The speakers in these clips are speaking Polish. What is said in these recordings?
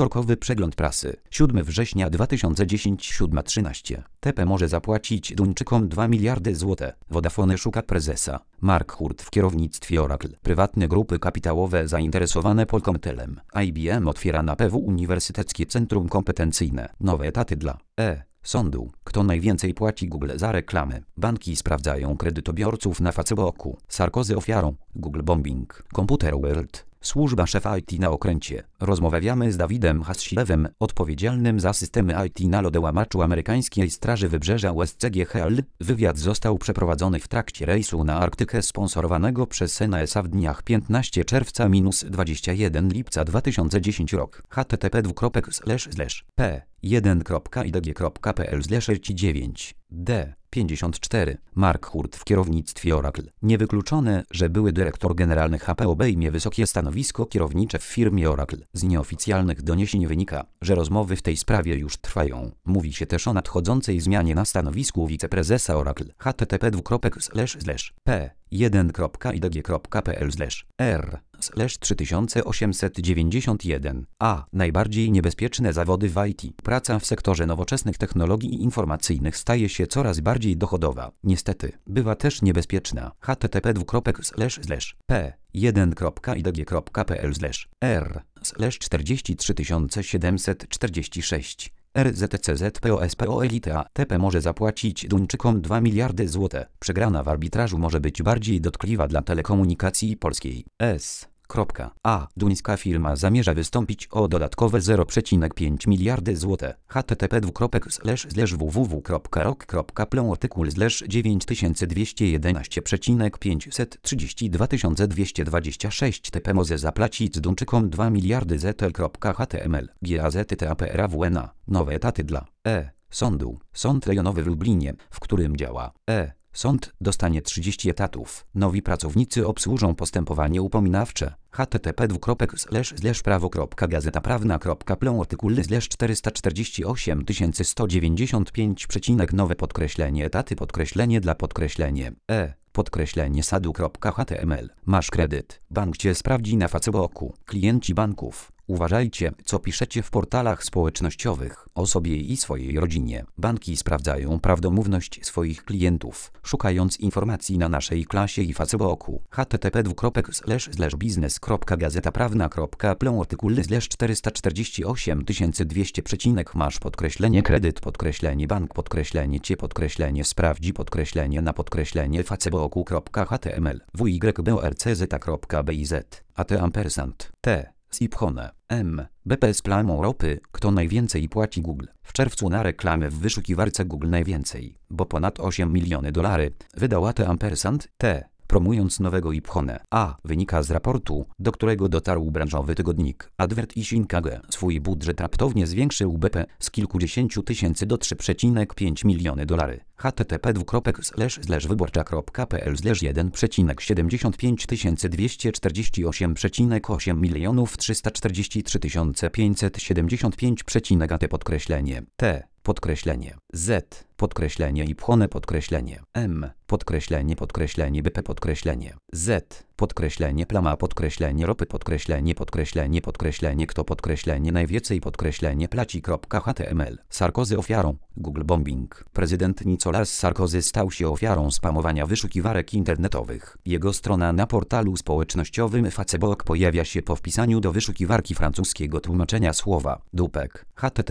Wtorkowy przegląd prasy. 7 września 2010 7:13. TP może zapłacić Duńczykom 2 miliardy zł. Vodafone szuka prezesa. Mark Hurt w kierownictwie Oracle. Prywatne grupy kapitałowe zainteresowane Polkomtelem. IBM otwiera na PW Uniwersyteckie Centrum Kompetencyjne. Nowe etaty dla sądu. Kto najwięcej płaci Google za reklamy? Banki sprawdzają kredytobiorców na Facebooku. Sarkozy ofiarą. Google bombing. Computer World. Służba szefa IT na okręcie. Rozmawiamy z Dawidem Hassilewem, odpowiedzialnym za systemy IT na lodołamaczu amerykańskiej Straży Wybrzeża USCGHL. Wywiad został przeprowadzony w trakcie rejsu na Arktykę sponsorowanego przez NASA w dniach 15 czerwca-21 lipca 2010 rok. http://p1.idg.pl/9d 54. Mark Hurt w kierownictwie Oracle. Niewykluczone, że były dyrektor generalny HP obejmie wysokie stanowisko kierownicze w firmie Oracle. Z nieoficjalnych doniesień wynika, że rozmowy w tej sprawie już trwają. Mówi się też o nadchodzącej zmianie na stanowisku wiceprezesa Oracle. http://p1.idg.pl/r/3891. Najbardziej niebezpieczne zawody w IT. Praca w sektorze nowoczesnych technologii informacyjnych staje się coraz bardziej dochodowa. Niestety, bywa też niebezpieczna. http://p1.idg.pl/r/43746. RZCZPOSPO TP może zapłacić Duńczykom 2 miliardy zł. Przegrana w arbitrażu może być bardziej dotkliwa dla telekomunikacji polskiej. Duńska firma zamierza wystąpić o dodatkowe 0,5 miliardy zł. http://www.rok.pl artykuł /9.232,226 TP może zapłacić Duńczykom 2 miliardy zł.html GAZTAPRAWNA. Nowe etaty dla sądu. Sąd rejonowy w Lublinie, w którym działa sąd, dostanie 30 etatów. Nowi pracownicy obsłużą postępowanie upominawcze. http://prawo.gazetaprawna.pl artykuł /448195. Nowe podkreślenie etaty podkreślenie dla podkreślenie podkreślenie sadu.html. Masz kredyt. Bank cię sprawdzi na Facebooku. Klienci banków. Uważajcie, co piszecie w portalach społecznościowych o sobie i swojej rodzinie. Banki sprawdzają prawdomówność swoich klientów, szukając informacji na naszej klasie i Facebooku. http://biznes.gazetaprawna.pl artykuł /448200. Masz podkreślenie kredyt podkreślenie bank podkreślenie cię podkreślenie sprawdzi podkreślenie na podkreślenie facebook.html wyborcz.biz T. Siphone. BP z plamą ropy. Kto najwięcej płaci Google? W czerwcu na reklamę w wyszukiwarce Google najwięcej, bo ponad 8 miliony dolarów, wydał T. Promując nowego Iphone. Wynika z raportu, do którego dotarł branżowy tygodnik Advertising AG. Swój budżet raptownie zwiększył BP z kilkudziesięciu tysięcy do 3,5 miliony dolarów. http://1,75,248,8 milionów 343,575,AT podkreślenie T. Podkreślenie Z. Podkreślenie Iphone podkreślenie M. Podkreślenie BP podkreślenie Z. Podkreślenie plama podkreślenie ropy podkreślenie kto podkreślenie najwięcej podkreślenie placi.html. Sarkozy ofiarą. Google bombing. Prezydent Nicolas Sarkozy stał się ofiarą spamowania wyszukiwarek internetowych. Jego strona na portalu społecznościowym Facebook pojawia się po wpisaniu do wyszukiwarki francuskiego tłumaczenia słowa dupek.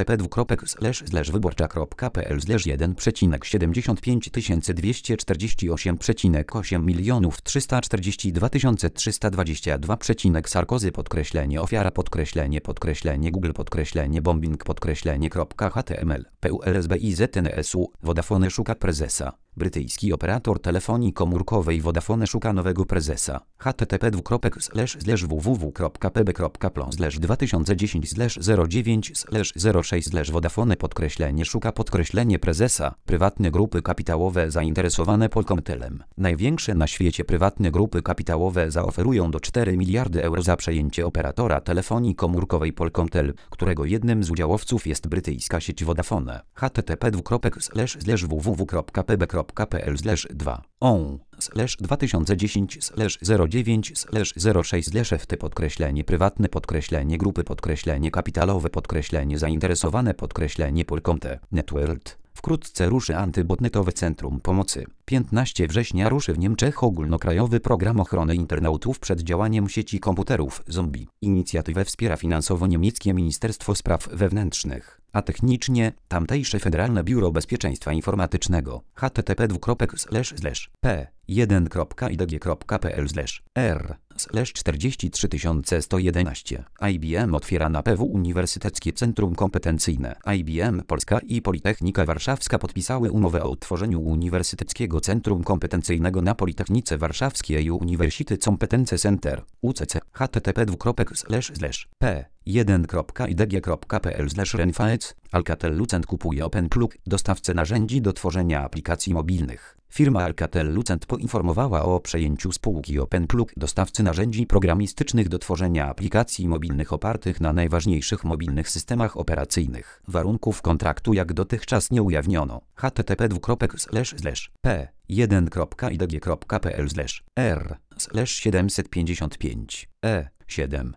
http://wyborcza.pl/1,75248,8 milionów 342,322. Sarkozy podkreślenie ofiara podkreślenie Google podkreślenie bombing podkreślenie.html PULSBIZNSU. Vodafone szuka prezesa. Brytyjski operator telefonii komórkowej Vodafone szuka nowego prezesa. http://www.pb.pl/2010/09/06/ Vodafone podkreślenie szuka podkreślenie prezesa. Prywatne grupy kapitałowe zainteresowane Polkomtelem. Największe na świecie prywatne grupy kapitałowe zaoferują do 4 miliardy euro za przejęcie operatora telefonii komórkowej Polkomtel, którego jednym z udziałowców jest brytyjska sieć Vodafone. http://www.pb.pl 1.pl/2 on/2010/09/06/ft _prywatne kapitalowe zainteresowane Polkomte Networld. Wkrótce ruszy antybotnetowe Centrum Pomocy. 15 września ruszy w Niemczech ogólnokrajowy program ochrony internautów przed działaniem sieci komputerów zombie. Inicjatywę wspiera finansowo niemieckie Ministerstwo Spraw Wewnętrznych, a technicznie tamtejsze Federalne Biuro Bezpieczeństwa Informatycznego. http://p1.idg.pl/r/43111 IBM otwiera na PW Uniwersyteckie Centrum Kompetencyjne. IBM Polska i Politechnika Warszawska podpisały umowę o utworzeniu Uniwersyteckiego Centrum Kompetencyjnego na Politechnice Warszawskiej University Competence Center UCC. http://p1.idg.pl/renfaec Alcatel Lucent kupuje OpenPlug, dostawcę narzędzi do tworzenia aplikacji mobilnych. Firma Alcatel Lucent poinformowała o przejęciu spółki OpenPlug, dostawcy narzędzi programistycznych do tworzenia aplikacji mobilnych opartych na najważniejszych mobilnych systemach operacyjnych. Warunków kontraktu jak dotychczas nie ujawniono. http://p1.idg.pl/r/755 E7